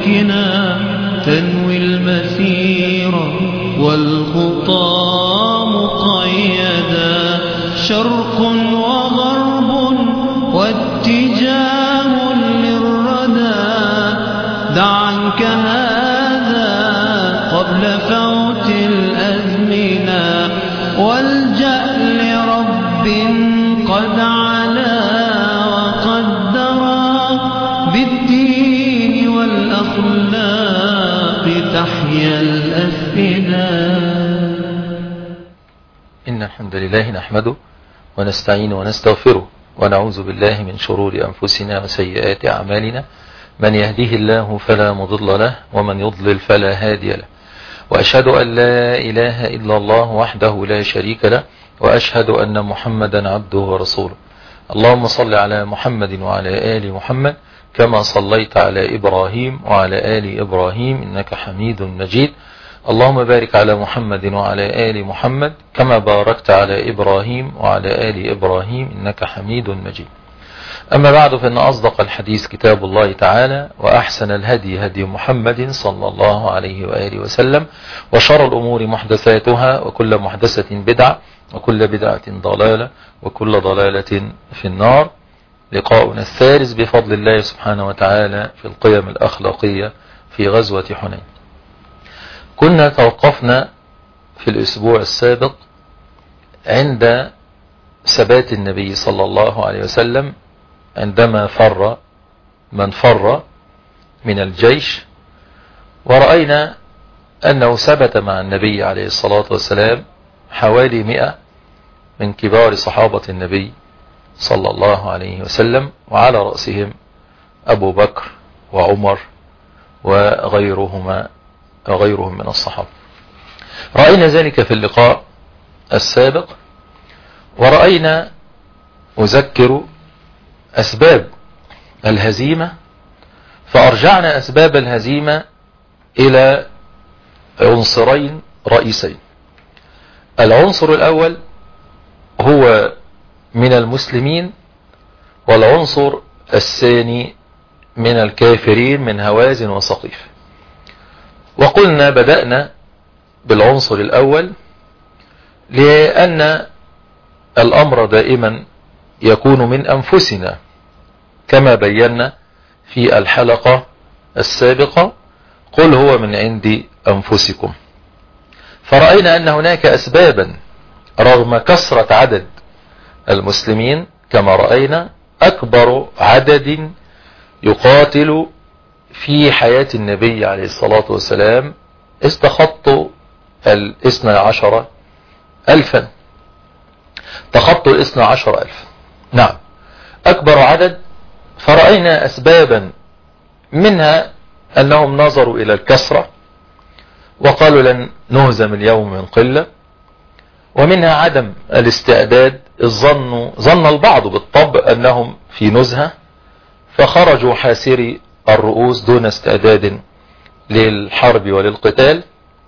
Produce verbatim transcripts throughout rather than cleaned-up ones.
ملكنا تنوي المسير والخطى مقيدا، شرق وغرب واتجاه للردى. دع عنك هذا قبل فوت الأزمنة، والجأ لرب قد علا وقدرا، بالدين والأخلاق تحيا الأفئدة. إن الحمد لله نحمده ونستعين ونستغفره، ونعوذ بالله من شرور أنفسنا وسيئات أعمالنا. من يهديه الله فلا مضل له، ومن يضلل فلا هادي له. وأشهد أن لا إله إلا الله وحده لا شريك له، وأشهد أن محمدا عبده ورسوله. اللهم صل على محمد وعلى آل محمد كما صليت على إبراهيم وعلى آل إبراهيم إنك حميد مجيد. اللهم بارك على محمد وعلى آل محمد كما باركت على إبراهيم وعلى آل إبراهيم إنك حميد مجيد. أما بعد، فإن أصدق الحديث كتاب الله تعالى، وأحسن الهدي هدي محمد صلى الله عليه وآله وسلم، وشر الأمور محدثاتها، وكل محدثة بدعة، وكل بدعة ضلالة، وكل ضلالة في النار. لقاؤنا الثالث بفضل الله سبحانه وتعالى في القيم الأخلاقية في غزوة حنين. كنا توقفنا في الأسبوع السابق عند ثبات النبي صلى الله عليه وسلم عندما فر من فر من الجيش، ورأينا أنه ثبت مع النبي عليه الصلاة والسلام حوالي مئة من كبار صحابة النبي صلى الله عليه وسلم، وعلى رأسهم أبو بكر وعمر وغيرهما وغيرهم من الصحابة. رأينا ذلك في اللقاء السابق، ورأينا أذكر أسباب الهزيمة، فأرجعنا أسباب الهزيمة إلى عنصرين رئيسين. العنصر الأول هو من المسلمين، والعنصر الثاني من الكافرين من هوازن وسقيف. وقلنا بدأنا بالعنصر الأول لأن الأمر دائما يكون من أنفسنا كما بينا في الحلقة السابقة، قل هو من عند أنفسكم. فرأينا أن هناك أسبابا رغم كثرة عدد المسلمين، كما رأينا أكبر عدد يقاتل في حياة النبي عليه الصلاة والسلام استخطوا الاثنى عشر ألفا، تخطوا الاثنى عشر ألف، نعم أكبر عدد. فرأينا أسبابا منها أنهم نظروا إلى الكثرة وقالوا لن نهزم اليوم من قلة، ومنها عدم الاستعداد، الظن ظن البعض بالطبع أنهم في نزهة فخرجوا حاسري الرؤوس دون استعداد للحرب وللقتال.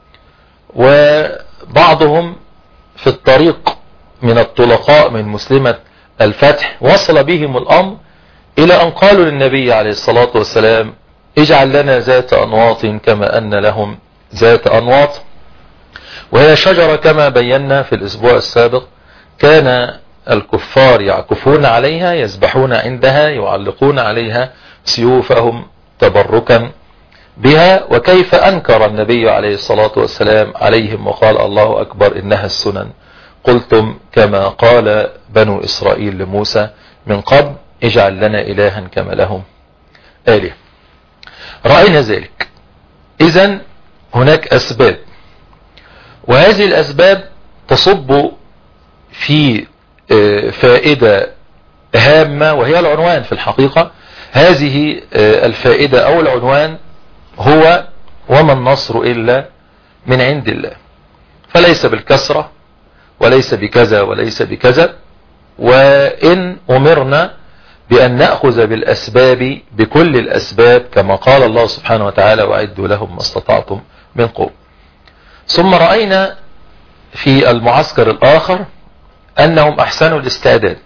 وبعضهم في الطريق من الطلقاء من مسلمة الفتح وصل بهم الأمر إلى أن قالوا للنبي عليه الصلاة والسلام اجعل لنا ذات أنواط كما أن لهم ذات أنواط. وهي شجرة كما بينا في الأسبوع السابق كان الكفار يعكفون عليها، يسبحون عندها، يعلقون عليها سيوفهم تبركا بها. وكيف أنكر النبي عليه الصلاة والسلام عليهم وقال الله أكبر إنها السنن، قلتم كما قال بنو إسرائيل لموسى من قبل اجعل لنا إلها كما لهم آله. رأينا ذلك. إذن هناك أسباب، وهذه الأسباب تصب في فائدة هامة وهي العنوان في الحقيقة. هذه الفائدة أو العنوان هو وما النصر إلا من عند الله، فليس بالكسرة وليس بكذا وليس بكذا. وإن أمرنا بأن نأخذ بالأسباب بكل الأسباب كما قال الله سبحانه وتعالى وأعدوا لهم ما استطعتم من قوة. ثم رأينا في المعسكر الآخر أنهم أحسنوا الاستعداد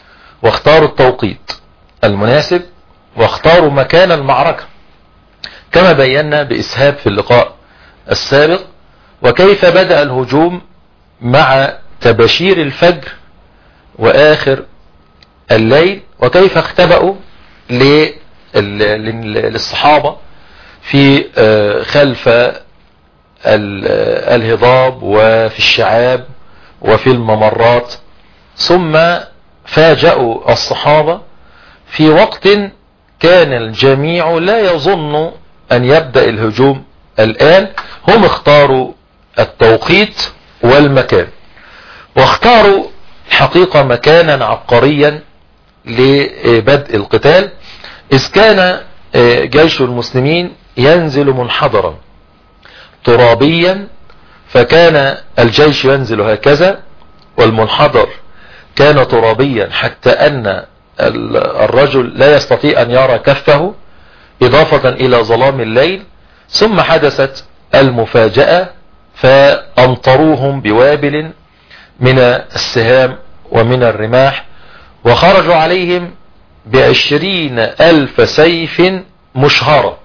واختاروا التوقيت المناسب واختاروا مكان المعركة. كما بينا بإسهاب في اللقاء السابق، وكيف بدأ الهجوم مع تبشير الفجر وآخر الليل، وكيف اختبأوا للصحابة في خلف الهضاب وفي الشعاب وفي الممرات، ثم فاجأوا الصحابة في وقت كان الجميع لا يظن أن يبدأ الهجوم الآن. هم اختاروا التوقيت والمكان، واختاروا حقيقة مكانا عبقريا لبدء القتال، إذ كان جيش المسلمين ينزل منحدرا ترابيا، فكان الجيش ينزل هكذا والمنحدر كان ترابيا حتى أن الرجل لا يستطيع أن يرى كفه، إضافة إلى ظلام الليل. ثم حدثت المفاجأة، فأمطروهم بوابل من السهام ومن الرماح، وخرجوا عليهم بعشرين ألف سيف مشهرة،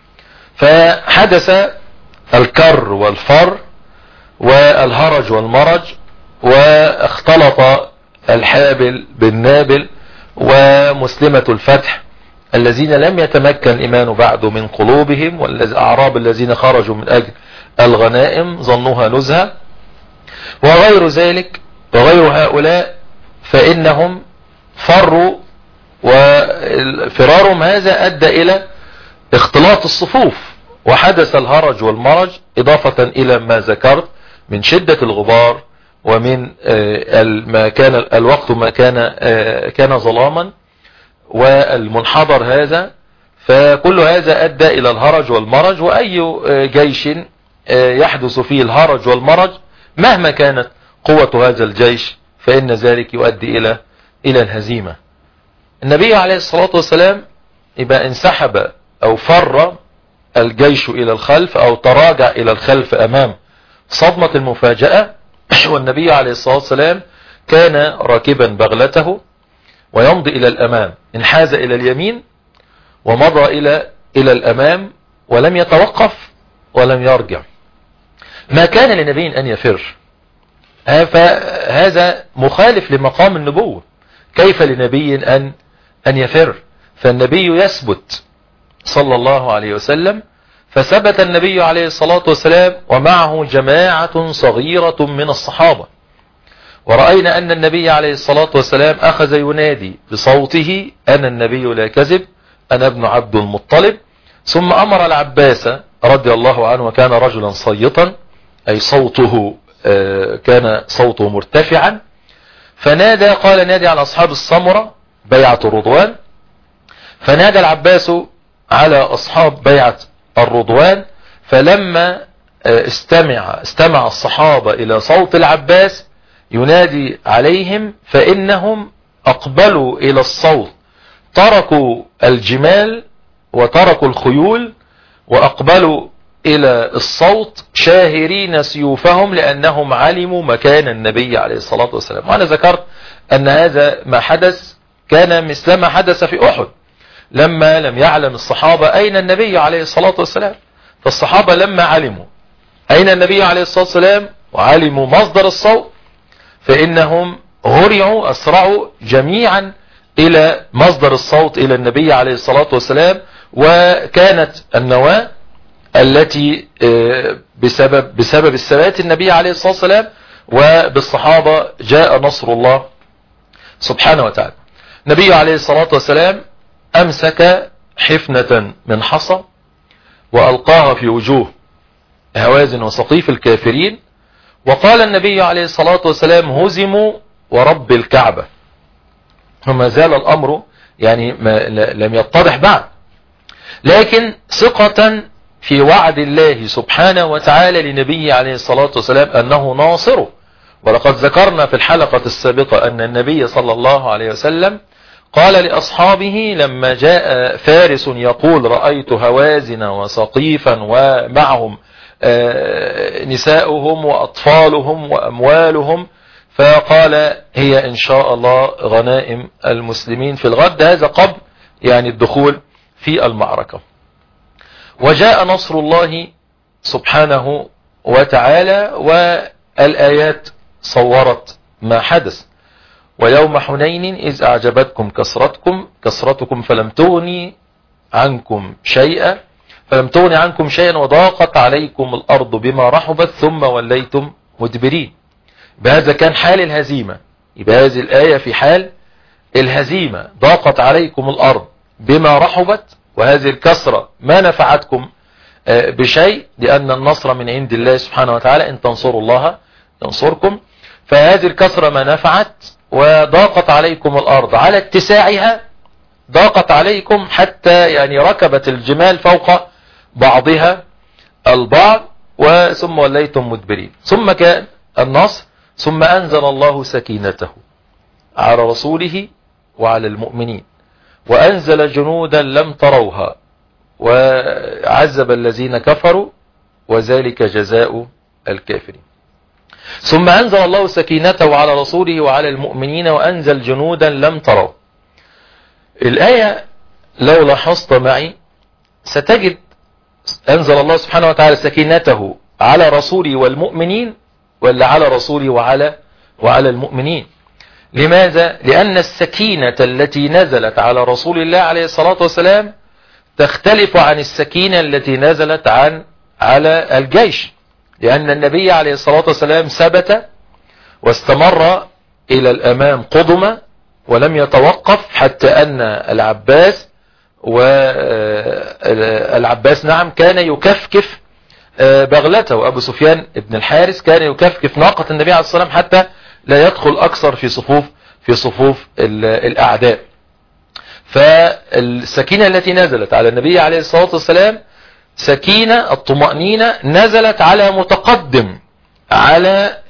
فحدث الكر والفر والهرج والمرج، واختلط الحابل بالنابل، ومسلمة الفتح الذين لم يتمكن الإيمان بعد من قلوبهم، والأعراب الذين خرجوا من أجل الغنائم ظنوها نزهة، وغير ذلك وغير هؤلاء، فإنهم فروا، وفرارهم هذا أدى إلى اختلاط الصفوف، وحدث الهرج والمرج، إضافة إلى ما ذكرت من شدة الغبار ومن ما كان الوقت ما كان كان ظلاما والمنحدر هذا، فكل هذا أدى إلى الهرج والمرج. وأي جيش يحدث فيه الهرج والمرج مهما كانت قوة هذا الجيش فإن ذلك يؤدي إلى إلى الهزيمة. النبي عليه الصلاة والسلام يبقى انسحب أو فر الجيش إلى الخلف أو تراجع إلى الخلف أمام صدمة المفاجأة، والنبي عليه الصلاة والسلام كان راكبا بغلته ويمضي إلى الأمام، انحاز إلى اليمين ومضى إلى إلى الأمام ولم يتوقف ولم يرجع. ما كان لنبي أن يفر، فهذا مخالف لمقام النبوة. كيف لنبي أن أن يفر؟ فالنبي يثبت صلى الله عليه وسلم، فثبت النبي عليه الصلاة والسلام ومعه جماعة صغيرة من الصحابة، ورأينا أن النبي عليه الصلاة والسلام أخذ ينادي بصوته: أنا النبي لا كذب، أنا ابن عبد المطلب. ثم أمر العباس رضي الله عنه، وكان رجلا صيطا، أي صوته كان صوته مرتفعا، فنادى، قال: نادي على أصحاب السمرة بيعة الرضوان. فنادى العباس على أصحاب بيعة الرضوان، فلما استمع استمع الصحابة إلى صوت العباس ينادي عليهم، فإنهم أقبلوا إلى الصوت، تركوا الجمال وتركوا الخيول وأقبلوا إلى الصوت شاهرين سيوفهم، لأنهم علموا مكان النبي عليه الصلاة والسلام. وأنا ذكرت أن هذا ما حدث كان مثل ما حدث في أحد، لما لم يعلم الصحابة أين النبي عليه الصلاة والسلام، فالصحابة لما علموا أين النبي عليه الصلاة والسلام وعلموا مصدر الصوت، فإنهم هرعوا أسرعوا جميعا إلى مصدر الصوت، إلى النبي عليه الصلاة والسلام. وكانت النواة التي بسبب بسبب الثبات النبي عليه الصلاة والسلام وبالصحابة جاء نصر الله سبحانه وتعالى. النبي عليه الصلاة والسلام أمسك حفنة من حصى وألقاها في وجوه هوازن وسقيف الكافرين، وقال النبي عليه الصلاة والسلام: هزموا ورب الكعبة. وما زال الأمر يعني ما لم يتضح بعد، لكن ثقة في وعد الله سبحانه وتعالى لنبيه عليه الصلاة والسلام أنه ناصره. ولقد ذكرنا في الحلقة السابقة أن النبي صلى الله عليه وسلم قال لأصحابه لما جاء فارس يقول: رأيت هوازن وسقيفا ومعهم نساؤهم وأطفالهم وأموالهم، فقال: هي إن شاء الله غنائم المسلمين في الغد. هذا قبل يعني الدخول في المعركة. وجاء نصر الله سبحانه وتعالى، والآيات صورت ما حدث. ويوم حنين إذ أعجبتكم كثرتكم كثرتكم فلم تغني عنكم شيئا فلم تغني عنكم شيئا وضاقت عليكم الأرض بما رحبت ثم وليتم مدبرين. بهذا كان حال الهزيمة. يبقى هذه الآية في حال الهزيمة، ضاقت عليكم الأرض بما رحبت، وهذه الكسرة ما نفعتكم بشيء، لأن النصر من عند الله سبحانه وتعالى، إن تنصروا الله ينصركم. فهذه الكسرة ما نفعت، وضاقت عليكم الأرض على اتساعها، ضاقت عليكم حتى يعني ركبت الجمال فوق بعضها البعض، وثم وليتم مدبرين. ثم كان النصر، ثم أنزل الله سكينته على رسوله وعلى المؤمنين، وأنزل جنودا لم تروها، وعذب الذين كفروا، وذلك جزاء الكافرين. ثم أنزل الله سكينته على رسوله وعلى المؤمنين، وأنزل جنودا لم تروا. الآية لو لاحظت معي ستجد أنزل الله سبحانه وتعالى سكينته على رسوله والمؤمنين، ولا على رسوله وعلى وعلى المؤمنين. لماذا؟ لأن السكينة التي نزلت على رسول الله عليه الصلاة والسلام تختلف عن السكينة التي نزلت عن على الجيش، لأن النبي عليه الصلاة والسلام ثبت واستمر إلى الأمام قدما، ولم يتوقف حتى أن العباس والعباس نعم كان يكفكف بغلته، أبو سفيان بن الحارث كان يكفكف ناقة النبي عليه الصلاة والسلام حتى لا يدخل أكثر في صفوف في صفوف الأعداء. فالسكينة التي نزلت على النبي عليه الصلاة والسلام سكينة الطمأنينة نزلت على متقدم، على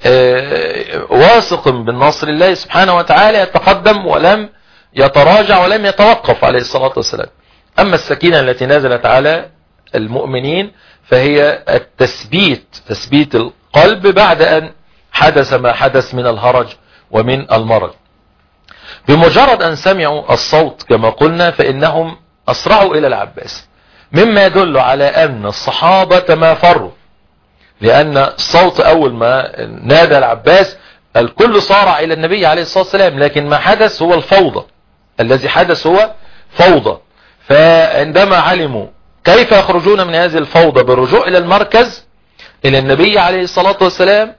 واثق بالنصر الله سبحانه وتعالى، يتقدم ولم يتراجع ولم يتوقف عليه الصلاة والسلام. أما السكينة التي نزلت على المؤمنين فهي التثبيت، تثبيت القلب بعد أن حدث ما حدث من الهرج ومن المرض. بمجرد أن سمعوا الصوت كما قلنا فإنهم أسرعوا إلى العباس، مما يدل على أن الصحابة ما فروا، لأن الصوت أول ما نادى العباس الكل صارع إلى النبي عليه الصلاة والسلام، لكن ما حدث هو الفوضى، الذي حدث هو فوضى. فعندما علموا كيف يخرجون من هذه الفوضى بالرجوع إلى المركز إلى النبي عليه الصلاة والسلام،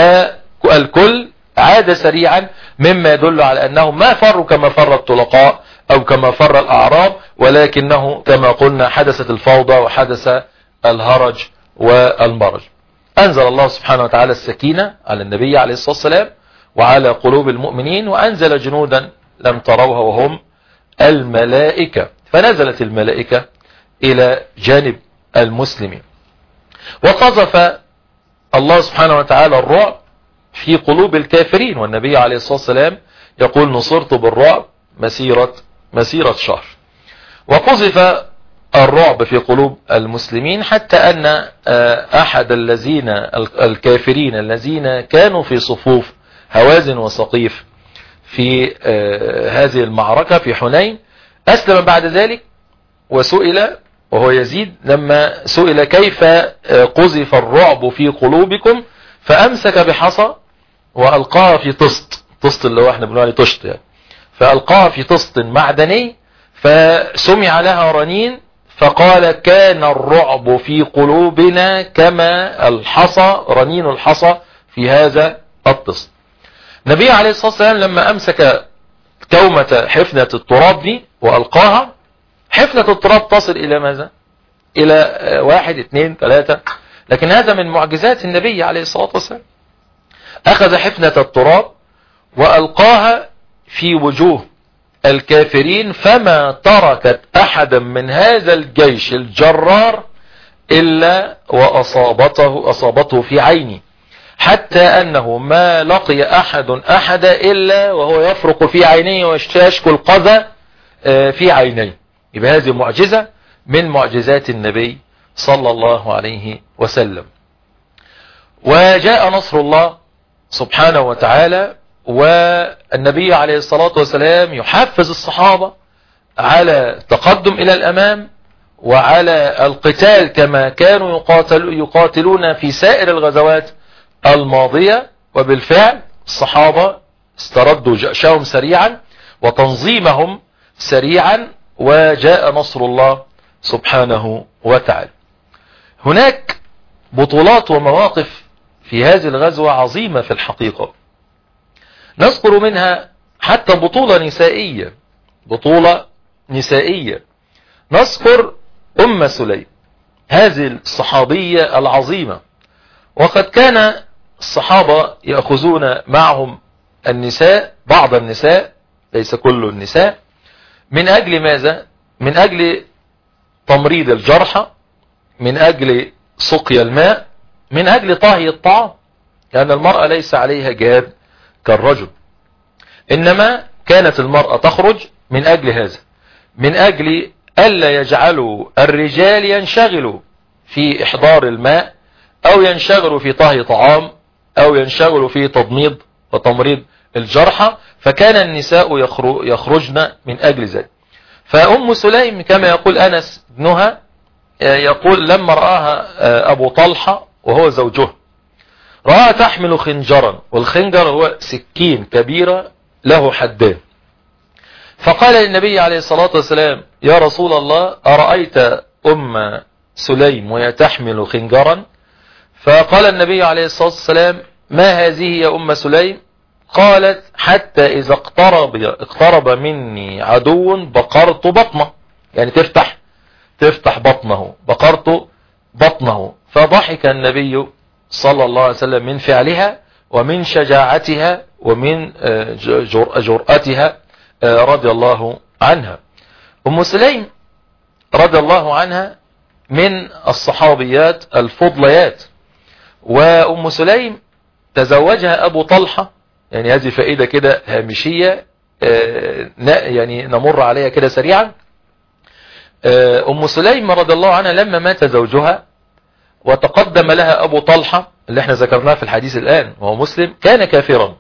فالكل عاد سريعا، مما يدل على أنهم ما فروا كما فر الطلقاء أو كما فر الأعراب، ولكنه كما قلنا حدثت الفوضى وحدث الهرج والمرج. أنزل الله سبحانه وتعالى السكينة على النبي عليه الصلاة والسلام وعلى قلوب المؤمنين، وأنزل جنودا لم تروها وهم الملائكة، فنزلت الملائكة إلى جانب المسلمين. وقذف الله سبحانه وتعالى الرعب في قلوب الكافرين، والنبي عليه الصلاة والسلام يقول نصرت بالرعب مسيرة مسيرة شهر. وقذف الرعب في قلوب المسلمين حتى أن أحد الذين الكافرين الذين كانوا في صفوف هوازن وسقيف في هذه المعركة في حنين أسلم بعد ذلك، وسئل وهو يزيد لما سئل كيف قذف الرعب في قلوبكم، فأمسك بحصى وألقاها في طست، طست اللي هو احنا بنقول عليه طشت يعني، فألقاها في طست معدني فسمع لها رنين، فقال كان الرعب في قلوبنا كما الحصى، رنين الحصى في هذا الطست. النبي عليه الصلاة والسلام لما أمسك كومة حفنة التراب دي وألقاها، حفنة التراب تصل إلى ماذا؟ إلى واحد اثنين ثلاثة، لكن هذا من معجزات النبي عليه الصلاة والسلام. أخذ حفنة التراب وألقاها في وجوه الكافرين، فما تركت أحدا من هذا الجيش الجرار إلا وأصابته أصابته في عينه، حتى أنه ما لقي أحد أحد إلا وهو يفرق في عينيه ويشتشكو القذى في عينيه. يبقى هذه معجزة من معجزات النبي صلى الله عليه وسلم. وجاء نصر الله سبحانه وتعالى، والنبي عليه الصلاة والسلام يحفز الصحابة على التقدم إلى الأمام وعلى القتال كما كانوا يقاتل يقاتلون في سائر الغزوات الماضية. وبالفعل الصحابة استردوا جأشهم سريعا وتنظيمهم سريعا، وجاء نصر الله سبحانه وتعالى. هناك بطولات ومواقف في هذه الغزوة عظيمة في الحقيقة، نذكر منها حتى بطولة نسائية بطولة نسائية نذكر أم سليم، هذه الصحابية العظيمة. وقد كان الصحابة يأخذون معهم النساء، بعض النساء ليس كل النساء، من أجل ماذا؟ من أجل تمريض الجرحى، من أجل سقي الماء، من أجل طهي الطعام، لأن المرأة ليس عليها جهاد كالرجل، إنما كانت المرأة تخرج من أجل هذا، من أجل ألا يجعلوا الرجال ينشغلوا في إحضار الماء، أو ينشغلوا في طهي طعام، أو ينشغلوا في تضميد وتمريض الجرحى، فكان النساء يخرجن من أجل ذلك. فأم سليم كما يقول أنس ابنها، يقول لما رآها أبو طلحة وهو زوجها، رآها تحمل خنجرا، والخنجر هو سكين كبيرة له حدان، فقال للنبي عليه الصلاة والسلام يا رسول الله أرأيت أم سليم وهي تحمل خنجرا؟ فقال النبي عليه الصلاة والسلام ما هذه يا أم سليم؟ قالت حتى إذا اقترب, اقترب مني عدو بقرت بطنه، يعني تفتح تفتح بطنه، بقرت بطنه. فضحك النبي صلى الله عليه وسلم من فعلها ومن شجاعتها ومن جرأتها رضي الله عنها. أم سليم رضي الله عنها من الصحابيات الفضليات، وأم سليم تزوجها أبو طلحة، يعني هذه فائدة كده هامشية يعني نمر عليها كده سريعا. أم سليم رضي الله عنها لما مات زوجها وتقدم لها أبو طلحة اللي احنا ذكرناه في الحديث الآن وهو مسلم، كان كافرا،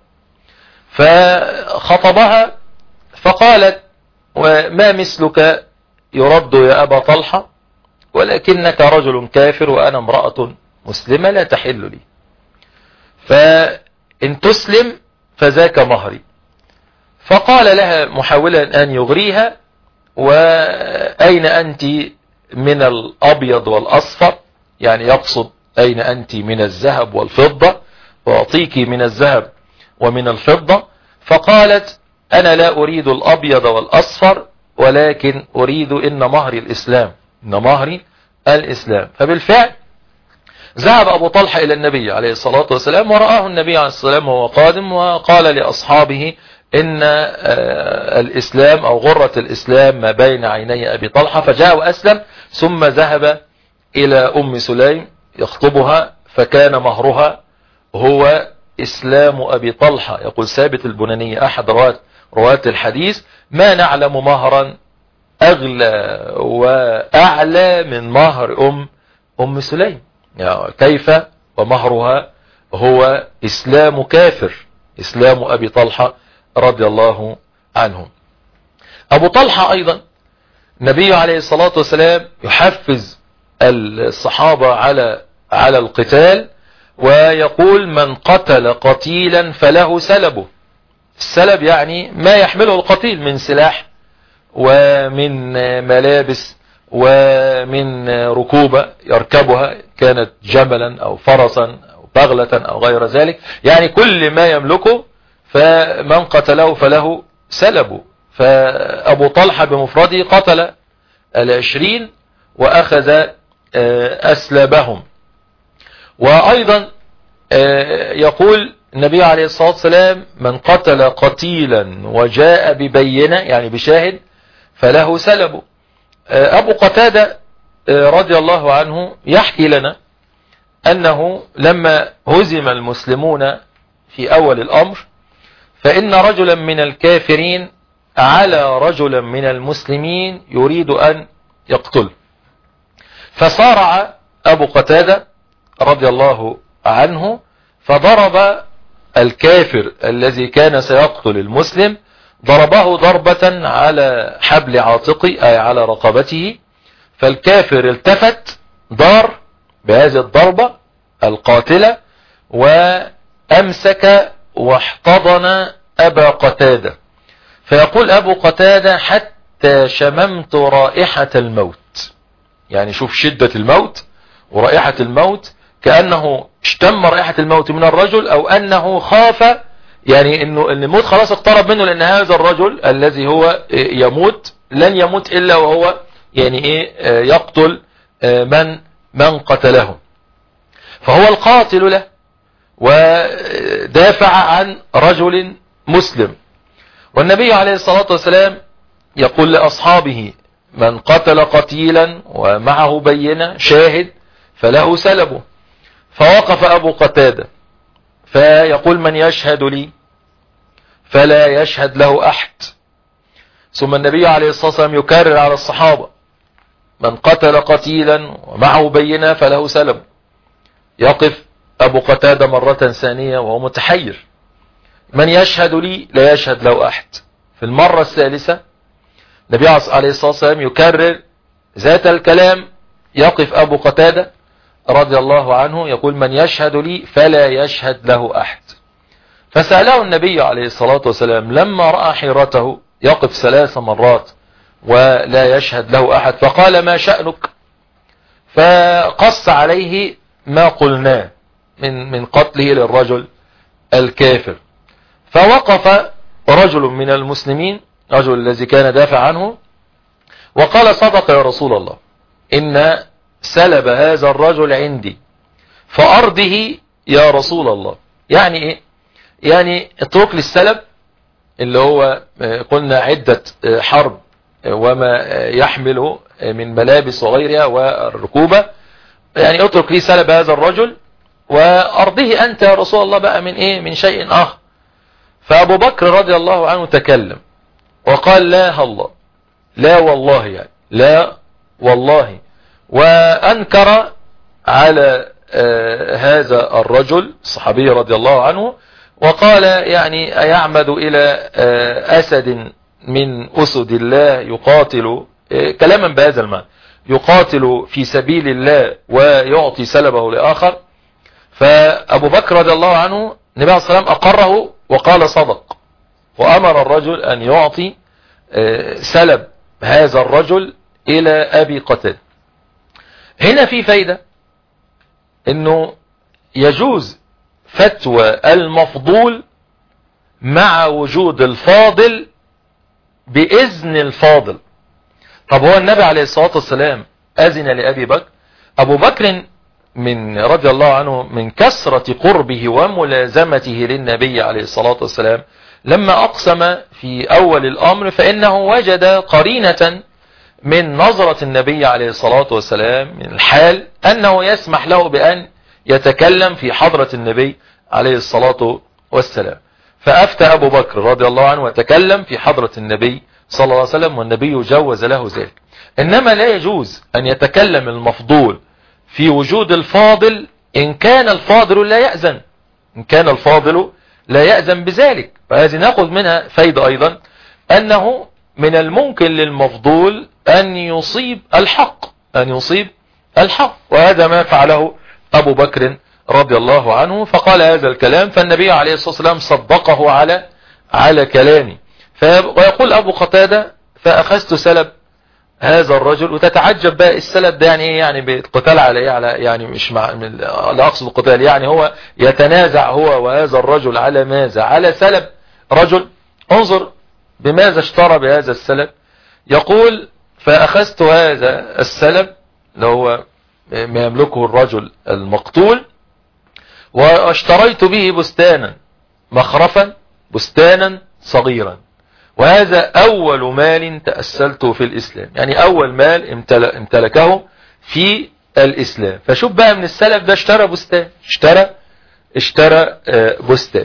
فخطبها فقالت وما مثلك يرد يا أبا طلحة، ولكنك رجل كافر وأنا امرأة مسلمة لا تحل لي، فإن تسلم فذاك مهري. فقال لها محاولا أن يغريها وأين أنت من الأبيض والأصفر، يعني يقصد أين أنت من الذهب والفضة، وأعطيك من الذهب ومن الفضة. فقالت أنا لا أريد الأبيض والأصفر، ولكن أريد إن مهري الإسلام، إن مهري الإسلام. فبالفعل ذهب أبو طلحة إلى النبي عليه الصلاة والسلام، ورآه النبي عليه الصلاة والسلام وهو قادم، وقال لأصحابه إن الإسلام أو غرة الإسلام ما بين عيني أبي طلحة، فجاء وأسلم، ثم ذهب إلى أم سليم يخطبها، فكان مهرها هو إسلام أبي طلحة. يقول ثابت البناني أحد رواة رواة الحديث ما نعلم مهرا أغلى وأعلى من مهر أم أم سليم، يعني كيف ومهرها هو إسلام كافر، إسلام أبي طلحة رضي الله عنه. أبو طلحة أيضا النبي عليه الصلاة والسلام يحفز الصحابة على على القتال، ويقول من قتل قتيلا فله سلبه. السلب يعني ما يحمله القتيل من سلاح ومن ملابس ومن ركوبة يركبها، كانت جملا أو فرسا أو بغلة أو غير ذلك، يعني كل ما يملكه، فمن قتله فله سلبه. فأبو طلحة بمفرده قتل العشرين وأخذ أسلبهم. وأيضا يقول النبي عليه الصلاة والسلام من قتل قتيلا وجاء ببينة، يعني بشاهد، فله سلبه. أبو قتادة رضي الله عنه يحكي لنا أنه لما هزم المسلمون في أول الأمر، فإن رجلا من الكافرين على رجلا من المسلمين يريد أن يقتله، فصارع أبو قتادة رضي الله عنه، فضرب الكافر الذي كان سيقتل المسلم، ضربه ضربة على حبل عاتقه أي على رقبته، فالكافر التفت دار بهذه الضربة القاتلة وأمسك واحتضن أبا قتادة. فيقول أبو قتادة حتى شممت رائحة الموت. يعني شوف شدة الموت ورائحة الموت، كأنه اشتم رائحة الموت من الرجل، أو أنه خاف يعني أنه الموت خلاص اقترب منه، لأن هذا الرجل الذي هو يموت لن يموت إلا وهو يعني إيه يقتل من من قتله. فهو القاتل له ودافع عن رجل مسلم. والنبي عليه الصلاة والسلام يقول لأصحابه: من قتل قتيلا ومعه بينة شاهد فله سلبه. فوقف أبو قتادة فيقول: من يشهد لي؟ فلا يشهد له أحد. ثم النبي عليه الصلاة والسلام يكرر على الصحابة: من قتل قتيلا ومعه بينة فله سلبه. يقف أبو قتادة مرة ثانية وهو متحير: من يشهد لي؟ لا يشهد له أحد. في المرة الثالثة النبي عليه الصلاة والسلام يكرر ذات الكلام، يقف أبو قتادة رضي الله عنه يقول: من يشهد لي؟ فلا يشهد له أحد. فسأله النبي عليه الصلاة والسلام لما رأى حيرته، يقف ثلاث مرات ولا يشهد له أحد، فقال: ما شأنك؟ فقص عليه ما قلناه من من قتله للرجل الكافر. فوقف رجل من المسلمين، رجل الذي كان دافع عنه، وقال: صدق يا رسول الله، إن سلب هذا الرجل عندي فأرضه يا رسول الله. يعني إيه؟ يعني اترك لي السلب اللي هو قلنا عدة حرب وما يحمله من ملابس وغيرها والركوبة، يعني اترك لي سلب هذا الرجل وأرضه أنت يا رسول الله بقى من إيه؟ من شيء آخر. فأبو بكر رضي الله عنه تكلم وقال: لا الله، لا والله، يعني لا والله. وأنكر على آه هذا الرجل الصحابي رضي الله عنه، وقال: يعني أيعمد إلى آه أسد من أسد الله يقاتل، آه كلاما بهذا المعنى، يقاتل في سبيل الله ويعطي سلبه لآخر. فأبو بكر رضي الله عنه النبي عليه الصلاة والسلام أقره وقال: صدق، وأمر الرجل أن يعطي آه سلب هذا الرجل إلى أبي قتادة. هنا في فايدة، انه يجوز فتوى المفضول مع وجود الفاضل بإذن الفاضل. طب هو النبي عليه الصلاة والسلام أذن لأبي بكر؟ أبو بكر من رضي الله عنه من كثرة قربه وملازمته للنبي عليه الصلاة والسلام، لما أقسم في أول الأمر فإنه وجد قرينة من نظرة النبي عليه الصلاة والسلام من الحال أنه يسمح له بأن يتكلم في حضرة النبي عليه الصلاة والسلام. فأفتى أبو بكر رضي الله عنه وتكلم في حضرة النبي صلى الله عليه وسلم، والنبي جوز له ذلك. إنما لا يجوز أن يتكلم المفضول في وجود الفاضل إن كان الفاضل لا يأذن، إن كان الفاضل لا يأذن بذلك. فهذه نأخذ منها فايدة أيضا، أنه من الممكن للمفضول أن يصيب الحق، أن يصيب الحق، وهذا ما فعله أبو بكر رضي الله عنه. فقال هذا الكلام، فالنبي عليه الصلاة والسلام صدقه على على كلامه. ويقول أبو قتادة: فأخذت سلب هذا الرجل. وتتعجب بقى السلب ده يعني ايه؟ يعني بالقتال على ايه؟ على يعني مش مع لا اقصد القتال، يعني هو يتنازع هو وهذا الرجل على ماذا؟ على سلب رجل. انظر بماذا اشترى بهذا السلب. يقول: فأخذت هذا السلب اللي هو ما يملكه الرجل المقتول، واشتريت به بستانا مخرفا، بستانا صغيرا، وهذا أول مال تأسلته في الإسلام. يعني أول مال امتلكه في الإسلام. فشوف بقى من السلف ده اشترى بستان، اشترى اشترى بستان.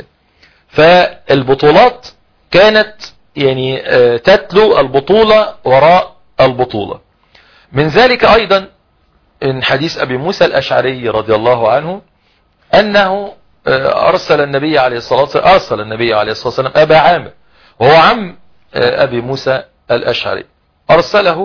فالبطولات كانت يعني تتلو البطولة وراء البطولة. من ذلك أيضا من حديث أبي موسى الأشعري رضي الله عنه أنه أرسل النبي عليه الصلاة والسلام أرسل النبي عليه الصلاة والسلام أبا عامر، وهو عم أبي موسى الأشعري، أرسله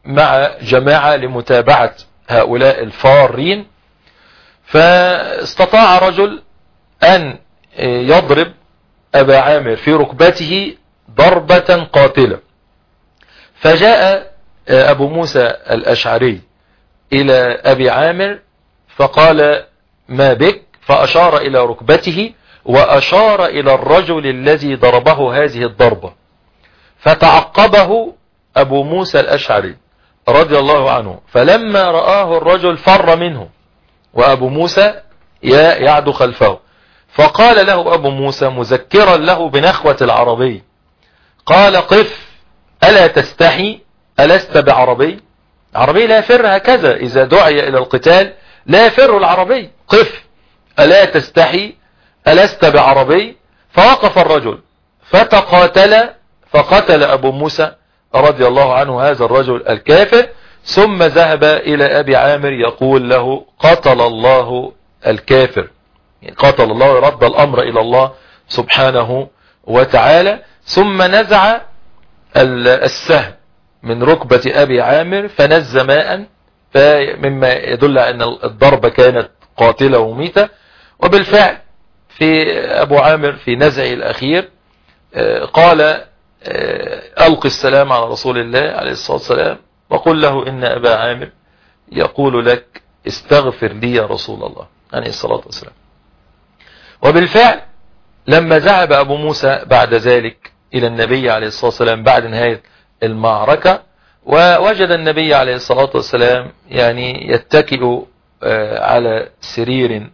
مع جماعة لمتابعة هؤلاء الفارين، فاستطاع رجل أن يضرب أبا عامر في ركبته ضربة قاتلة. فجاء أبو موسى الأشعري إلى أبي عامر فقال ما بك؟ فأشار إلى ركبته وأشار إلى الرجل الذي ضربه هذه الضربة، فتعقبه أبو موسى الأشعري رضي الله عنه، فلما رآه الرجل فر منه وأبو موسى يعدو خلفه، فقال له أبو موسى مذكرا له بنخوة العربي، قال قف ألا تستحي ألست بعربي؟ عربي لا يفر هكذا، إذا دعي إلى القتال لا يفر العربي، قف ألا تستحي ألست بعربي؟ فوقف الرجل فتقاتل، فقتل أبو موسى رضي الله عنه هذا الرجل الكافر، ثم ذهب إلى أبي عامر يقول له قتل الله الكافر، قتل الله، رد الأمر إلى الله سبحانه وتعالى. ثم نزع السهم من ركبة أبي عامر فنز ماء، مما يدل أن الضربة كانت قاتلة وميتة. وبالفعل في أبو عامر في نزعه الأخير قال ألقي السلام على رسول الله عليه الصلاة والسلام وقل له إن أبا عامر يقول لك استغفر لي يا رسول الله عليه الصلاة والسلام. وبالفعل لما ذهب أبو موسى بعد ذلك إلى النبي عليه الصلاة والسلام بعد نهاية المعركة، ووجد النبي عليه الصلاة والسلام يعني يتكئ على سرير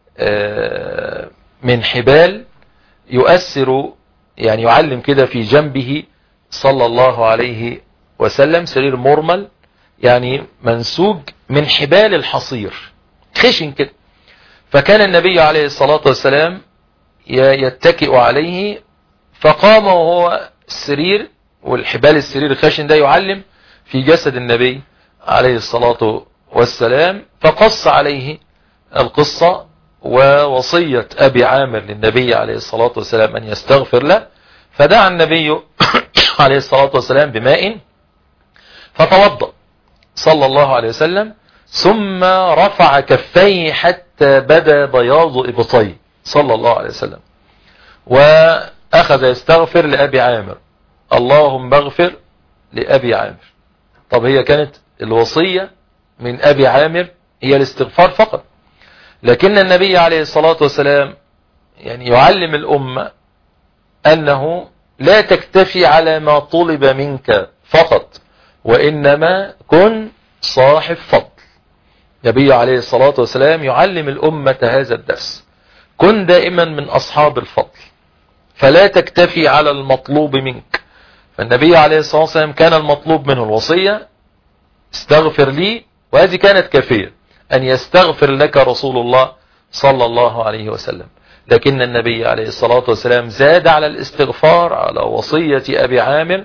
من حبال يؤثر، يعني يعلم كده في جنبه صلى الله عليه وسلم، سرير مرمل يعني منسوج من حبال الحصير خشن كده. فكان النبي عليه الصلاة والسلام يتكئ عليه، فقام وهو السرير والحبال السرير الخشن ده يعلم في جسد النبي عليه الصلاة والسلام، فقص عليه القصة ووصية أبي عامر للنبي عليه الصلاة والسلام أن يستغفر له. فدعا النبي عليه الصلاة والسلام بماء فتوضأ صلى الله عليه وسلم، ثم رفع كفيه حتى بدا بياض إبطيه صلى الله عليه وسلم، وأخذ يستغفر لأبي عامر، اللهم اغفر لأبي عامر. طب هي كانت الوصية من أبي عامر هي الاستغفار فقط، لكن النبي عليه الصلاة والسلام يعني يعلم الأمة أنه لا تكتفي على ما طلب منك فقط، وإنما كن صاحب فضل. النبي عليه الصلاة والسلام يعلم الأمة هذا الدرس، كن دائما من أصحاب الفضل، فلا تكتفي على المطلوب منك. فالنبي عليه الصلاة والسلام كان المطلوب منه الوصية استغفر لي، وهذه كانت كافية أن يستغفر لك رسول الله صلى الله عليه وسلم. لكن النبي عليه الصلاة والسلام زاد على الاستغفار على وصية أبي عامر،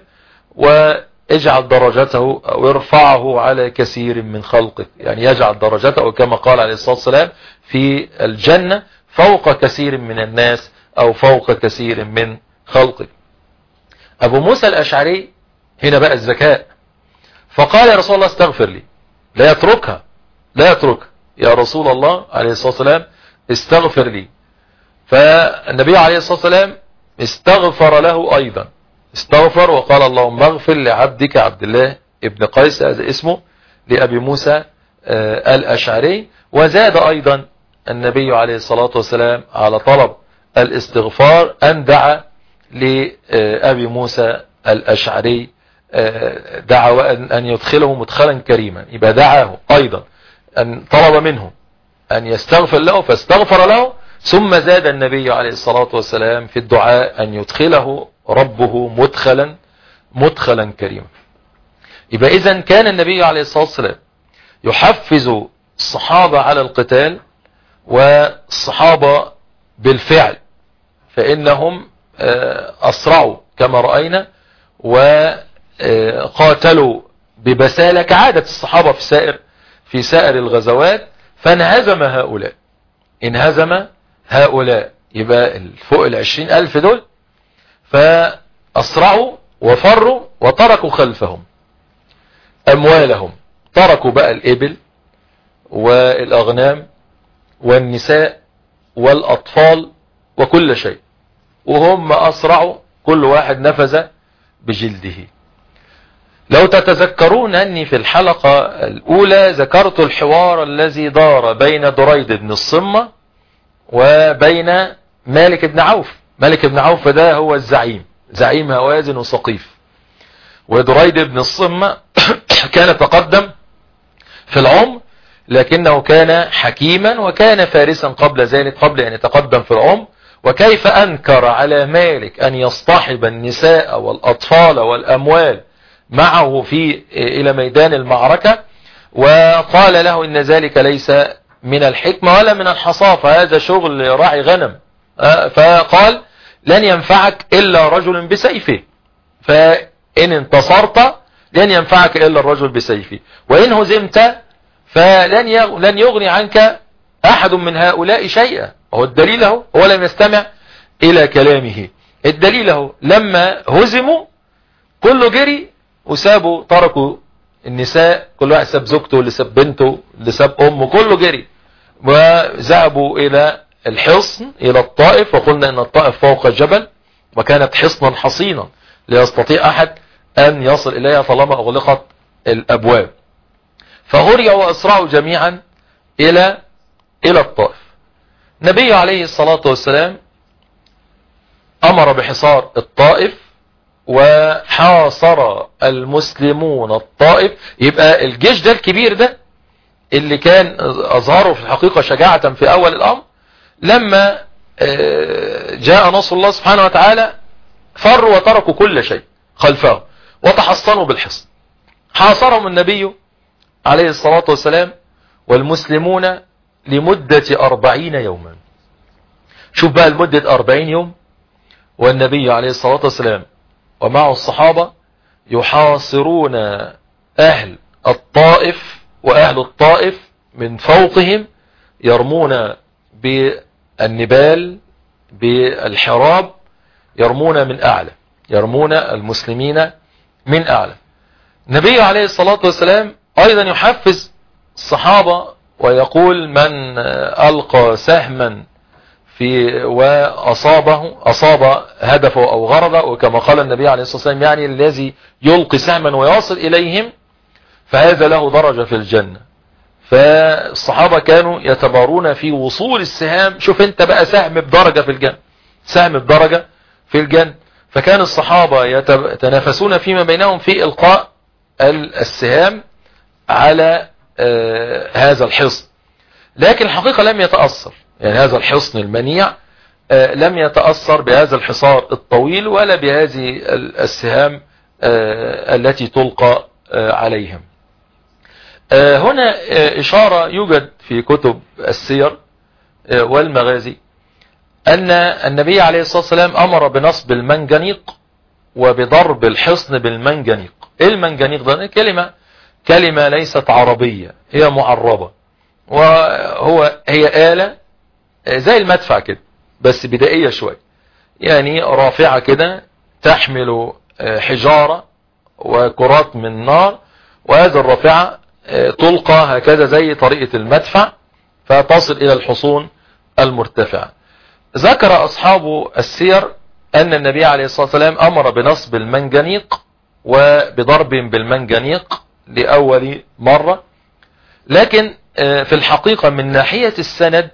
واجعل درجته أو ارفعه على كثير من خلقك، يعني يجعل درجته كما قال عليه الصلاة والسلام في الجنة فوق كثير من الناس أو فوق كثير من خلقك. أبو موسى الأشعري هنا بقى الذكاء، فقال يا رسول الله استغفر لي، لا يتركها لا يتركها يا رسول الله عليه الصلاة والسلام استغفر لي. فالنبي عليه الصلاة والسلام استغفر له أيضا، استغفر وقال اللهم اغفر لعبدك عبد الله ابن قيس، هذا اسمه لأبي موسى الأشعري. وزاد أيضا النبي عليه الصلاة والسلام على طلب الاستغفار أن دعا لأبي موسى الأشعري، دعا أن يدخله مدخلا كريما، يبقى دعاه أيضا أن طلب منه أن يستغفر له فاستغفر له، ثم زاد النبي عليه الصلاة والسلام في الدعاء أن يدخله ربه مدخلا مدخلا كريما. يبقى إذن كان النبي عليه الصلاة والسلام يحفز الصحابة على القتال، والصحابة بالفعل فإنهم أسرعوا كما رأينا وقاتلوا ببسالة كعادة الصحابة في سائر في سائر الغزوات، فانهزم هؤلاء انهزم هؤلاء يبقى فوق العشرين ألف دول، فأسرعوا وفروا وتركوا خلفهم. أموالهم، تركوا بقى الإبل والأغنام والنساء والأطفال وكل شيء، وهم أسرعوا كل واحد نفذ بجلده. لو تتذكرون أني في الحلقة الأولى ذكرت الحوار الذي دار بين دريد بن الصمة وبين مالك بن عوف. مالك بن عوف ده هو الزعيم، زعيم هوازن وسقيف، ودريد بن الصمة كان تقدم في العمر لكنه كان حكيما وكان فارسا قبل ذلك، قبل أن يتقدم في العمر. وكيف أنكر على مالك أن يصطحب النساء والأطفال والأموال معه في إلى ميدان المعركة، وقال له إن ذلك ليس من الحكمة ولا من الحصافة، هذا شغل راعي غنم. فقال لن ينفعك إلا رجل بسيفه، فإن انتصرت لن ينفعك إلا الرجل بسيفه، وإن هزمت فلن لن يغني عنك أحد من هؤلاء شيئا. هو الدليل هو هو لم يستمع إلى كلامه. الدليل هو لما هزموا كله جري وسابوا، تركوا النساء، كل واحد ساب زوجته، اللي ساب بنته، اللي ساب أمه، كله جري وذهبوا إلى الحصن، إلى الطائف. وقلنا أن الطائف فوق الجبل وكانت حصنا حصينا لا يستطيع أحد أن يصل إليها طالما أغلقت الأبواب. فهرعوا وأسرعوا جميعا إلى إلى الطائف. النبي عليه الصلاة والسلام أمر بحصار الطائف وحاصر المسلمون الطائف. يبقى الجيش ده الكبير ده اللي كان أظهره في الحقيقة شجاعة في أول الأمر، لما جاء نصر الله سبحانه وتعالى فروا وتركوا كل شيء خلفه وتحصنوا بالحصن. حاصرهم النبي عليه الصلاة والسلام والمسلمون لمدة أربعين يوما. شوف بقى المدة أربعين يوم، والنبي عليه الصلاة والسلام ومعه الصحابة يحاصرون أهل الطائف، وأهل الطائف من فوقهم يرمون بالنبال بالحراب، يرمون من أعلى، يرمون المسلمين من أعلى. النبي عليه الصلاة والسلام أيضا يحفز الصحابة ويقول من ألقى سهما في وأصابه أصاب هدفه أو غرضه، وكما قال النبي عليه الصلاة والسلام يعني الذي يلقي سهما ويصل إليهم فهذا له درجة في الجنة. فالصحابة كانوا يتبارون في وصول السهام. شوف انت بقى سهم بدرجة في الجنة، سهم بدرجة في الجنة. فكان الصحابة يتنافسون فيما بينهم في إلقاء السهام على آه هذا الحصن، لكن الحقيقة لم يتأثر، يعني هذا الحصن المنيع آه لم يتأثر بهذا الحصار الطويل ولا بهذه السهام آه التي تلقى آه عليهم. آه هنا آه إشارة يوجد في كتب السير آه والمغازي أن النبي عليه الصلاة والسلام أمر بنصب المنجنيق وبضرب الحصن بالمنجنيق. إيه المنجنيق ده؟ كلمة كلمة ليست عربية، هي معربة، وهو هي آلة زي المدفع كده بس بدائية شوية، يعني رافعة كده تحمل حجارة وكرات من نار، وهذه الرافعة تلقى هكذا زي طريقة المدفع فتصل إلى الحصون المرتفعة. ذكر أصحاب السير أن النبي عليه الصلاة والسلام أمر بنصب المنجنيق وبضرب بالمنجنيق لأول مرة، لكن في الحقيقة من ناحية السند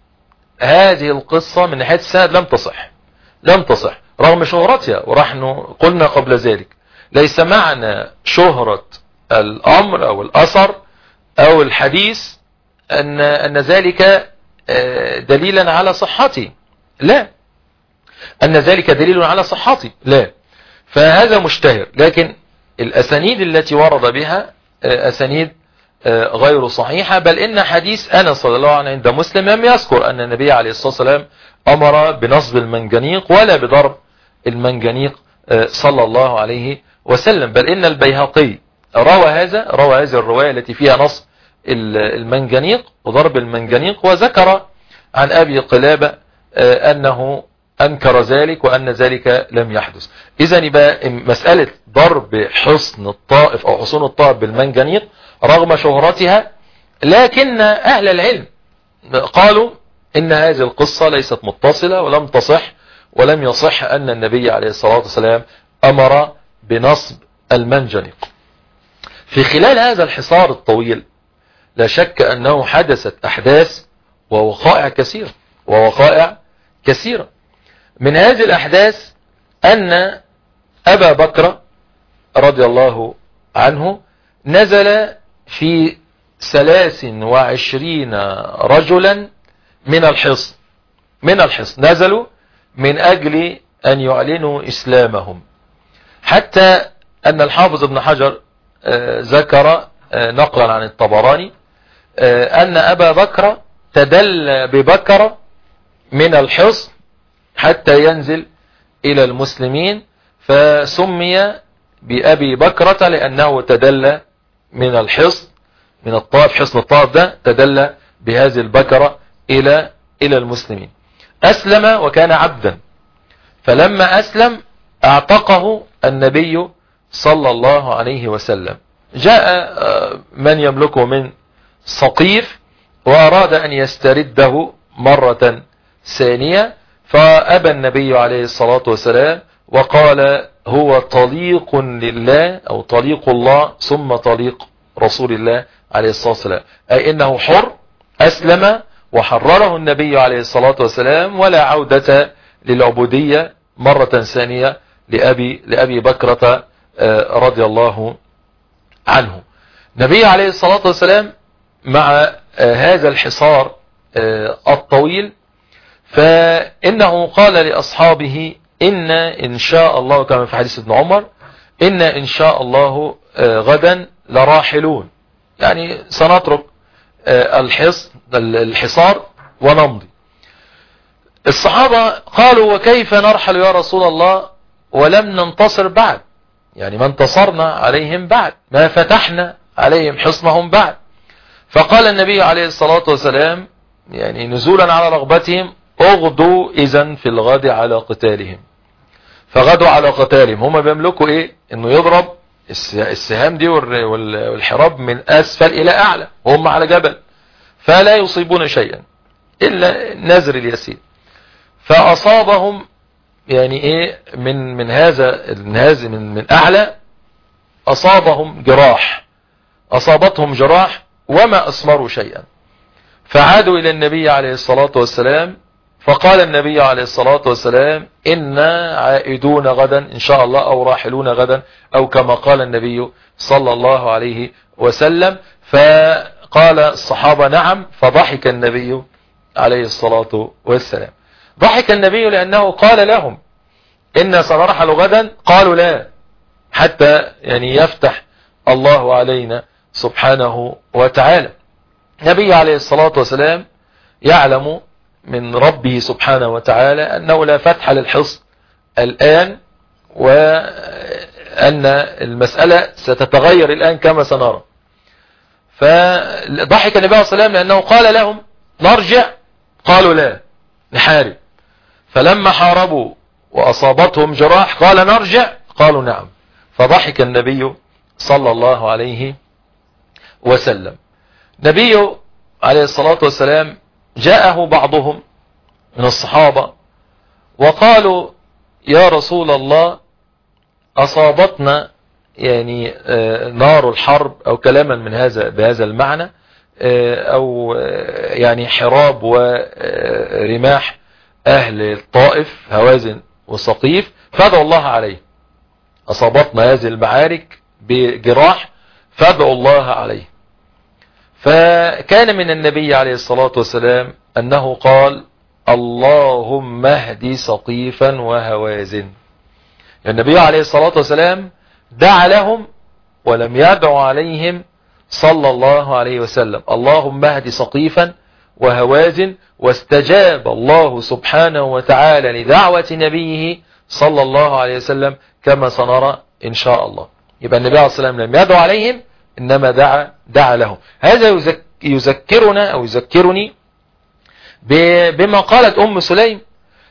هذه القصة من ناحية السند لم تصح لم تصح رغم شهرتها. ونحن قلنا قبل ذلك ليس معنى شهرة الأمر أو الأثر أو الحديث أن, أن ذلك دليلا على صحته، لا، أن ذلك دليل على صحته، لا. فهذا مشتهر، لكن الأسانيد التي ورد بها أسانيد غير صحيحة، بل إن حديث أنس رضي الله عنه عند مسلم لم يذكر أن النبي عليه الصلاة والسلام أمر بنصب المنجنيق ولا بضرب المنجنيق صلى الله عليه وسلم، بل إن البيهقي روى هذا روى هذه الرواية التي فيها نصب المنجنيق وضرب المنجنيق، وذكر عن أبي قلابة أنه أنكر ذلك وأن ذلك لم يحدث. إذن يبقى مسألة ضرب حصن الطائف أو حصون الطائف بالمنجنيق رغم شهرتها، لكن أهل العلم قالوا إن هذه القصة ليست متصلة ولم تصح، ولم يصح أن النبي عليه الصلاة والسلام أمر بنصب المنجنيق. في خلال هذا الحصار الطويل لا شك أنه حدثت أحداث ووقائع كثيرة ووقائع كثيرة. من هذه الأحداث أن أبا بكر رضي الله عنه نزل في ثلاث وعشرين رجلا من الحصن من الحصن نزلوا من أجل أن يعلنوا إسلامهم، حتى أن الحافظ ابن حجر ذكر نقلا عن الطبراني أن أبا بكر تدلى ببكر من الحصن حتى ينزل إلى المسلمين، فسمي بأبي بكرة لأنه تدلى من الحصن من الطائف، حصن الطائف ده تدلى بهذه البكرة إلى إلى المسلمين. أسلم وكان عبدا، فلما أسلم اعتقه النبي صلى الله عليه وسلم. جاء من يملكه من سقيف وأراد أن يسترده مرة ثانية، فأبى النبي عليه الصلاة والسلام وقال هو طليق لله أو طليق الله ثم طليق رسول الله عليه الصلاة والسلام، أي إنه حر أسلم وحرره النبي عليه الصلاة والسلام، ولا عودة للعبودية مرة ثانية لأبي, لأبي بكرة رضي الله عنه. النبي عليه الصلاة والسلام مع هذا الحصار الطويل فإنه قال لأصحابه إن إن شاء الله، كما في حديث ابن عمر، إن إن شاء الله غدا لراحلون، يعني سنترك الحصن الحصار ونمضي. الصحابة قالوا وكيف نرحل يا رسول الله ولم ننتصر بعد، يعني ما انتصرنا عليهم بعد، ما فتحنا عليهم حصنهم بعد. فقال النبي عليه الصلاة والسلام يعني نزولا على رغبتهم اغدوا إذن في الغد على قتالهم. فغدوا على قتالهم. هم بيملكوا ايه؟ انه يضرب السهام دي والحراب من اسفل الى اعلى وهم على جبل، فلا يصيبون شيئا الا النزر اليسير. فاصابهم يعني ايه من من هذا النازل من من اعلى، اصابهم جراح اصابتهم جراح وما اسمروا شيئا. فعادوا الى النبي عليه الصلاة والسلام، فقال النبي عليه الصلاة والسلام إنا عائدون غدا إن شاء الله أو راحلون غدا، أو كما قال النبي صلى الله عليه وسلم. فقال الصحابة نعم، فضحك النبي عليه الصلاة والسلام. ضحك النبي لأنه قال لهم إنا سنرحل غدا، قالوا لا، حتى يعني يفتح الله علينا سبحانه وتعالى. النبي عليه الصلاة والسلام يعلم من ربه سبحانه وتعالى أنه لا فتح للحصن الآن، وأن المسألة ستتغير الآن كما سنرى. فضحك النبي عليه الصلاة والسلام لأنه قال لهم نرجع، قالوا لا نحارب. فلما حاربوا وأصابتهم جراح قال نرجع، قالوا نعم. فضحك النبي صلى الله عليه وسلم. النبي عليه الصلاة والسلام جاءه بعضهم من الصحابة وقالوا يا رسول الله أصابتنا يعني نار الحرب أو كلاما من هذا بهذا المعنى، أو يعني حراب ورماح أهل الطائف هوازن وسقيف، فادعوا الله عليه. أصابتنا هذه المعارك بجراح فادعوا الله عليه. فكان من النبي عليه الصلاة والسلام أنه قال اللهم اهدي سقيفا وهوازن. النبي عليه الصلاة والسلام دعا لهم ولم يدعو عليهم صلى الله عليه وسلم. اللهم اهدي سقيفا وهوازن، واستجاب الله سبحانه وتعالى لدعوة نبيه صلى الله عليه وسلم كما سنرى إن شاء الله. يبقى النبي عليه الصلاة والسلام لم يدعو عليهم إنما دعا دعا لهم. هذا يذكرنا أو يذكرني بما قالت أم سليم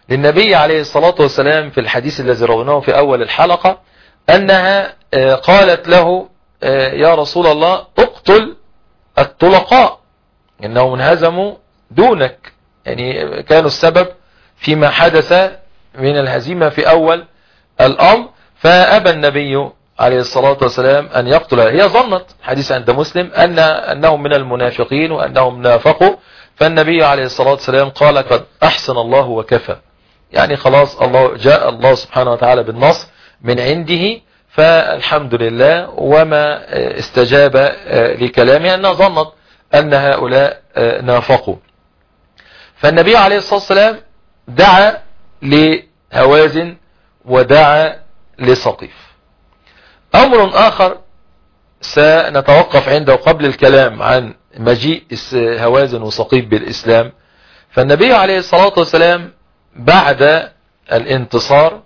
للنبي عليه الصلاة والسلام في الحديث الذي رويناه في أول الحلقة أنها قالت له يا رسول الله اقتل الطلقاء إنهم انهزموا دونك، يعني كانوا السبب فيما حدث من الهزيمة في أول الأمر. فأبى النبي عليه الصلاة والسلام أن يقتل. هي ظنت، حديث عند مسلم، أن أنهم من المنافقين وأنهم نافقوا، فالنبي عليه الصلاة والسلام قال قد أحسن الله وكفى، يعني خلاص الله جاء الله سبحانه وتعالى بالنصر من عنده، فالحمد لله. وما استجاب لكلامه أنها ظنت أن هؤلاء نافقوا. فالنبي عليه الصلاة والسلام دعا لهوازن ودعا لسقيف. أمر آخر سنتوقف عنده قبل الكلام عن مجيء هوازن وسقيف بالإسلام. فالنبي عليه الصلاة والسلام بعد الانتصار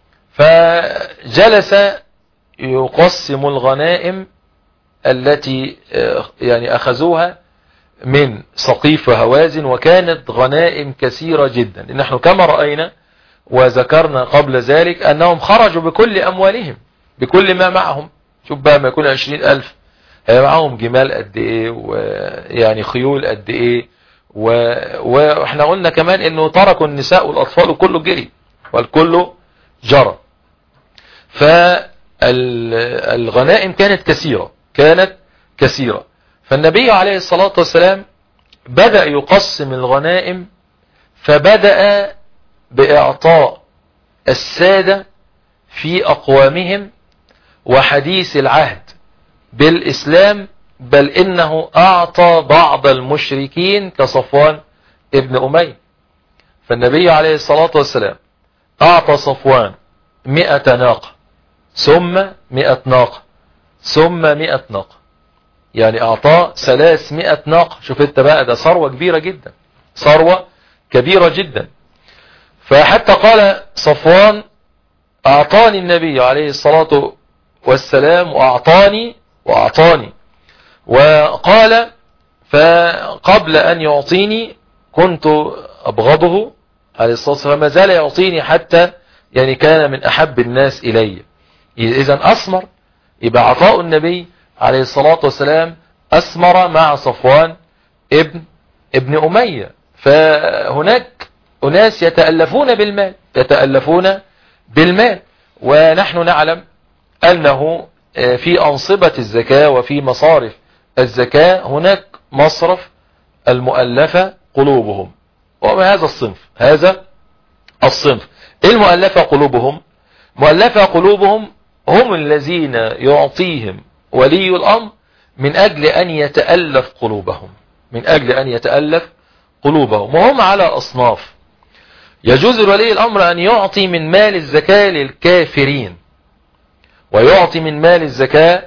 فجلس يقسم الغنائم التي يعني أخذوها من سقيف وهوازن، وكانت غنائم كثيرة جدا. نحن كما رأينا وذكرنا قبل ذلك أنهم خرجوا بكل أموالهم، بكل ما معهم. شوف بقى ما يكون عشرين ألف، معهم جمال قد إيه، ويعني خيول قد إيه، وإحنا قلنا كمان إنه تركوا النساء والأطفال وكله جري والكل جرى. فالغنائم كانت كثيرة كانت كثيرة فالنبي عليه الصلاة والسلام بدأ يقسم الغنائم، فبدأ بإعطاء السادة في أقوامهم وحديث العهد بالإسلام، بل إنه أعطى بعض المشركين كصفوان ابن أمية. فالنبي عليه الصلاة والسلام أعطى صفوان مئة ناقة، ثم مئة ناقة، ثم مئة ناقة، يعني أعطاه ثلاثمائة ناقة. شوف انت بقى، ده ثروة كبيرة جدا، ثروة كبيرة جدا. فحتى قال صفوان أعطاني النبي عليه الصلاة والسلام وأعطاني وأعطاني وقال فقبل أن يعطيني كنت أبغضه عليه الصلاة والسلام، ما زال يعطيني حتى يعني كان من أحب الناس إلي. إذن أثمر، يبقى عطاء النبي عليه الصلاة والسلام أثمر مع صفوان ابن ابن أمية. فهناك أناس يتألفون بالمال يتألفون بالمال ونحن نعلم أنه في أنصبة الزكاة وفي مصارف الزكاة هناك مصرف المؤلفة قلوبهم، وما هذا الصنف هذا الصنف المؤلفة قلوبهم. مؤلفة قلوبهم هم الذين يعطيهم ولي الأمر من أجل أن يتألف قلوبهم من أجل أن يتألف قلوبهم وهم على أصناف. يجوز لولي الأمر أن يعطي من مال الزكاة للكافرين، ويعطي من مال الزكاة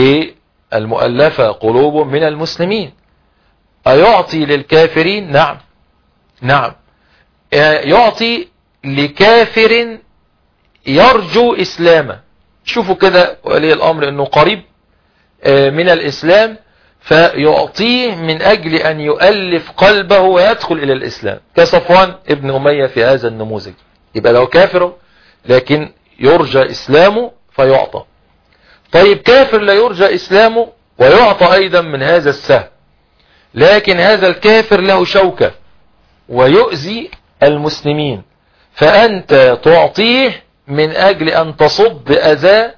للمؤلفة قلوبهم من المسلمين. أيعطي للكافرين؟ نعم نعم يعطي لكافر يرجو إسلامه. شوفوا كده ولي الأمر أنه قريب من الإسلام، فيعطيه من أجل أن يؤلف قلبه ويدخل إلى الإسلام، كصفوان ابن أمية في هذا النموذج. يبقى لو كافر لكن يرجى إسلامه فيعطى. طيب كافر لا يرجى إسلامه ويعطى أيضا من هذا السهم، لكن هذا الكافر له شوكة ويؤذي المسلمين، فأنت تعطيه من أجل أن تصد أذى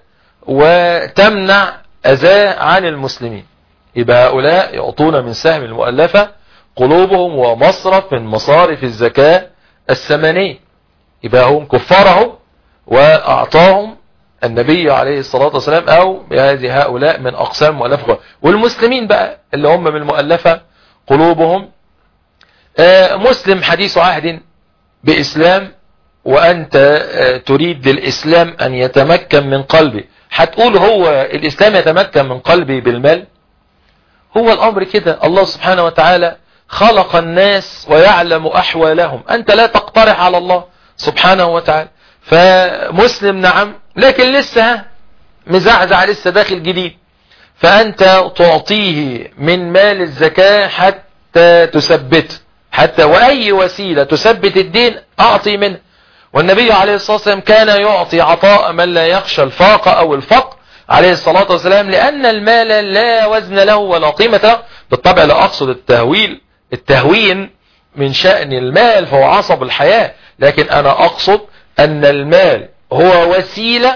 وتمنع أذى عن المسلمين. يبقى هؤلاء يعطون من سهم المؤلفة قلوبهم ومصرف من مصارف الزكاة الثمانية. يبقى هم كفاره وأعطاهم النبي عليه الصلاة والسلام، أو هذه هؤلاء من أقسام مؤلفة. والمسلمين بقى اللي هم من المؤلفة قلوبهم مسلم حديث عهد بإسلام وأنت تريد للإسلام أن يتمكن من قلبي، هتقول هو الإسلام يتمكن من قلبي بالمال؟ هو الأمر كده، الله سبحانه وتعالى خلق الناس ويعلم أحوالهم، أنت لا تقترح على الله سبحانه وتعالى. فمسلم نعم، لكن لسه مزعزع، لسه داخل جديد، فأنت تعطيه من مال الزكاة حتى تثبت حتى وأي وسيلة تثبت الدين أعطي منه. والنبي عليه الصلاة والسلام كان يعطي عطاء من لا يخشى الفاقة أو الفقر عليه الصلاة والسلام، لأن المال لا وزن له ولا قيمة له. بالطبع لا أقصد التهويل التهوين من شأن المال فهو عصب الحياة، لكن أنا أقصد أن المال هو وسيلة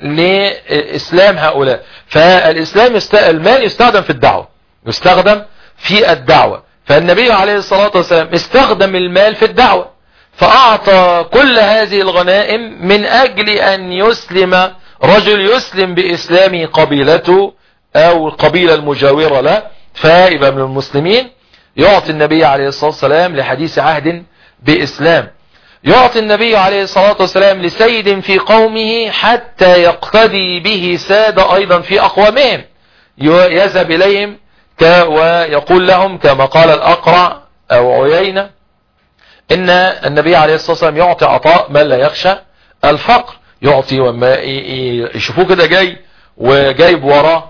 لإسلام هؤلاء. فالإسلام يست... المال يستخدم في الدعوة، يستخدم في الدعوة. فالنبي عليه الصلاة والسلام استخدم المال في الدعوة، فأعطى كل هذه الغنائم من أجل أن يسلم رجل يسلم بإسلام قبيلته أو القبيلة المجاورة له، فيبقى من المسلمين. يعطي النبي عليه الصلاة والسلام لحديث عهد بإسلام، يعطي النبي عليه الصلاة والسلام لسيد في قومه حتى يقتدي به سادة أيضا في أقوامهم، يذهب إليهم ويقول لهم كما قال الأقرع أو عيينة إن النبي عليه الصلاة والسلام يعطي عطاء من لا يخشى الفقر. يعطي وما يشوفوه كده جاي وجايب وراه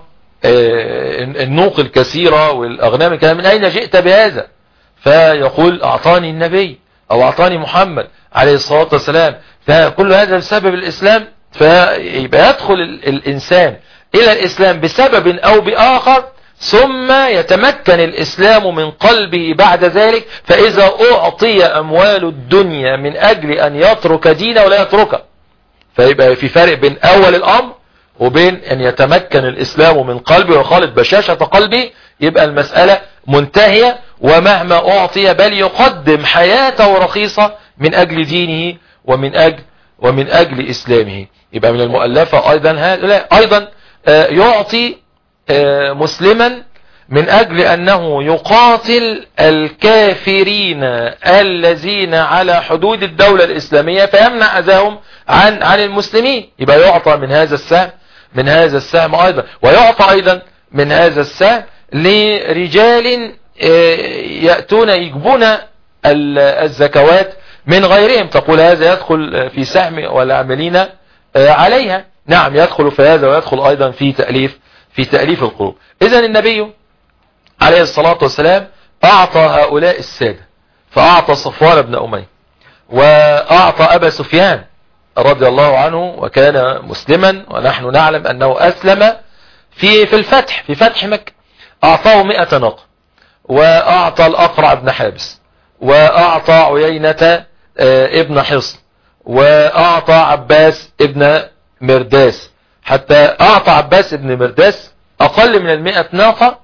النوق الكثيرة والأغنام كان من أين جئت بهذا؟ فيقول أعطاني النبي أو أعطاني محمد عليه الصلاة والسلام. فكل هذا بسبب الإسلام. فيبقى يدخل الإنسان إلى الإسلام بسبب أو بآخر، ثم يتمكن الإسلام من قلبه بعد ذلك. فإذا أعطي أموال الدنيا من أجل أن يترك دينه ولا يتركه، فيبقى في فرق بين أول الأمر وبين أن يتمكن الإسلام من قلبه وخالد بشاشة قلبه، يبقى المسألة منتهية. ومهما أعطي بل يقدم حياته رخيصة من أجل دينه ومن أجل ومن أجل إسلامه. يبقى من المؤلفة أيضا هذا أيضا يعطي مسلما من أجل أنه يقاتل الكافرين الذين على حدود الدولة الإسلامية فيمنع أذاهم عن عن المسلمين. يبقى يعطى من هذا السهم من هذا السهم أيضا، ويعطى أيضا من هذا السهم لرجال يأتون يجبون الزكوات من غيرهم. تقول هذا يدخل في سهم والعاملين عليها. نعم يدخل في هذا، ويدخل أيضا في تأليف في تأليف القلوب. إذن النبي عليه الصلاة والسلام أعطى هؤلاء السادة، فأعطى صفوان بن أمية، وأعطى أبا سفيان رضي الله عنه وكان مسلما، ونحن نعلم أنه أسلم في في الفتح في فتح مكة. أعطاه مئة ناقة، وأعطى الأقرع بن حابس، وأعطى عيينة ابن حصن، وأعطى عباس ابن مرداس، حتى أعطى عباس ابن مرداس أقل من المئة ناقة.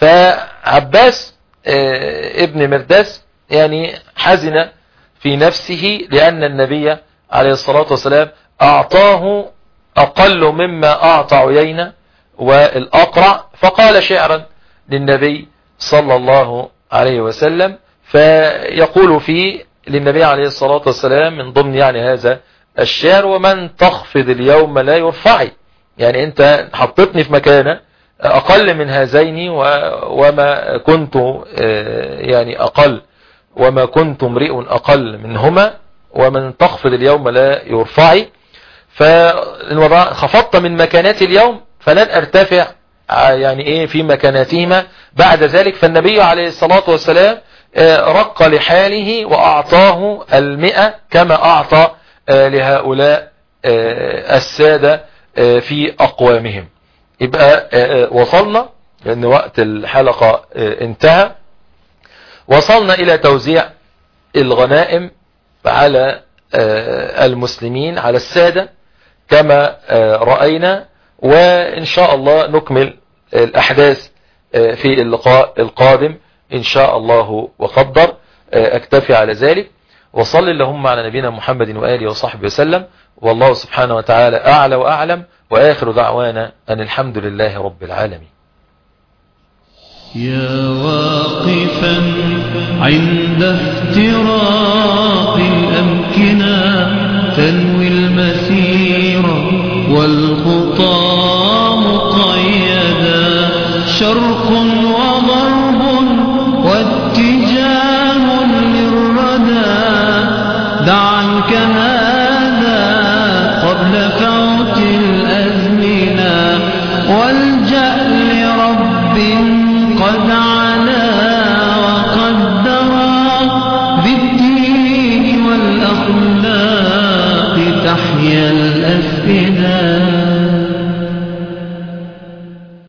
فعباس ابن مرداس يعني حزن في نفسه لأن النبي عليه الصلاة والسلام أعطاه أقل مما أعطى عيينة والأقرع، فقال شعرا للنبي صلى الله عليه وسلم، فيقول فيه للنبي عليه الصلاة والسلام من ضمن يعني هذا الشعر: ومن تخفض اليوم لا يرفعي. يعني أنت حطتني في مكانة أقل من هذين وما كنت يعني أقل وما كنت امرئ أقل منهما، ومن تخفض اليوم لا يرفعي. فخفضت من مكانات اليوم فلن أرتفع يعني إيه في مكاناتهما بعد ذلك. فالنبي عليه الصلاة والسلام رق لحاله وأعطاه المئة كما أعطى لهؤلاء السادة في أقوامهم. يبقى وصلنا لأن وقت الحلقة انتهى، وصلنا إلى توزيع الغنائم على المسلمين على السادة كما رأينا، وإن شاء الله نكمل الأحداث في اللقاء القادم إن شاء الله وقدر. أكتفي على ذلك، وصل اللهم على نبينا محمد وآله وصحبه وسلم، والله سبحانه وتعالى أعلى وأعلم، وآخر دعوانا أن الحمد لله رب العالمين. يا واقفا عند افتراق الأمكنة